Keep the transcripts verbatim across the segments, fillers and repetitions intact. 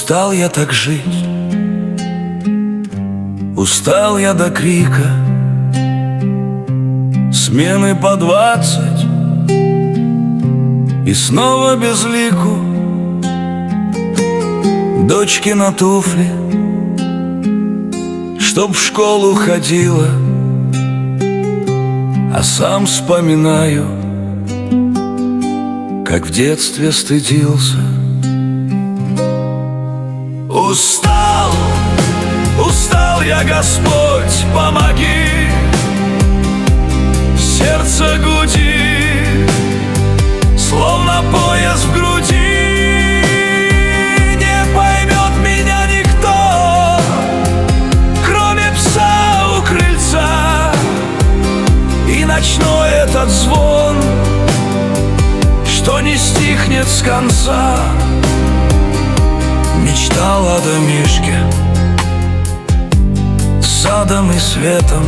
Устал я так жить, устал я до крика, смены по двадцать и снова без лику. Дочки на туфли, чтоб в школу ходила, а сам вспоминаю, как в детстве стыдился. Устал, устал я, Господь, помоги. Сердце гудит, словно пояс в груди. Не поймет меня никто, кроме пса у крыльца. И ночной этот звон, что не стихнет с конца. Мечтал о домишке с садом и светом,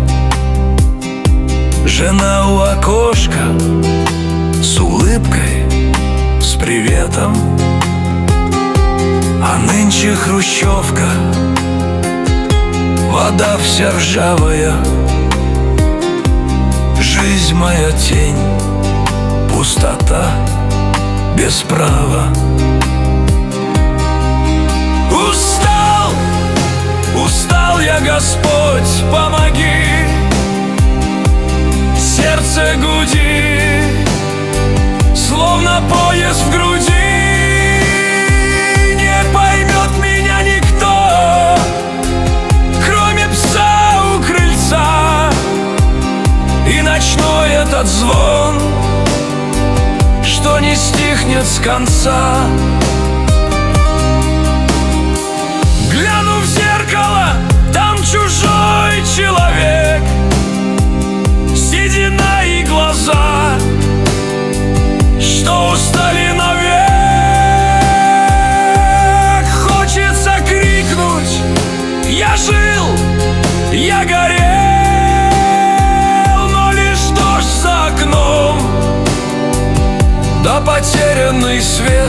жена у окошка с улыбкой, с приветом. А нынче хрущевка, вода вся ржавая. Жизнь моя тень, пустота без права. Устал, устал я, Господь, помоги. Сердце гудит, словно пояс в груди. Не поймет меня никто, кроме пса у крыльца. И ночной этот звон, что не стихнет с конца. Гляну в зеркало, там чужой человек, седина и глаза, что устали навек. Хочется крикнуть: я жил, я горел, но лишь дождь за окном, да потерянный свет.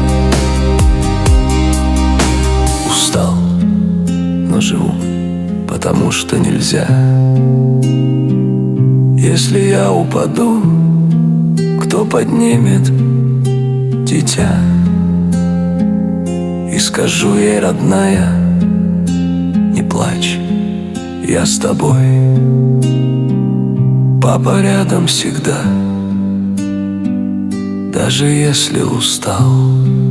Устал, но живу, потому что нельзя. Если я упаду, кто поднимет дитя? И скажу ей: родная, не плачь, я с тобой. Папа рядом всегда, даже если устал.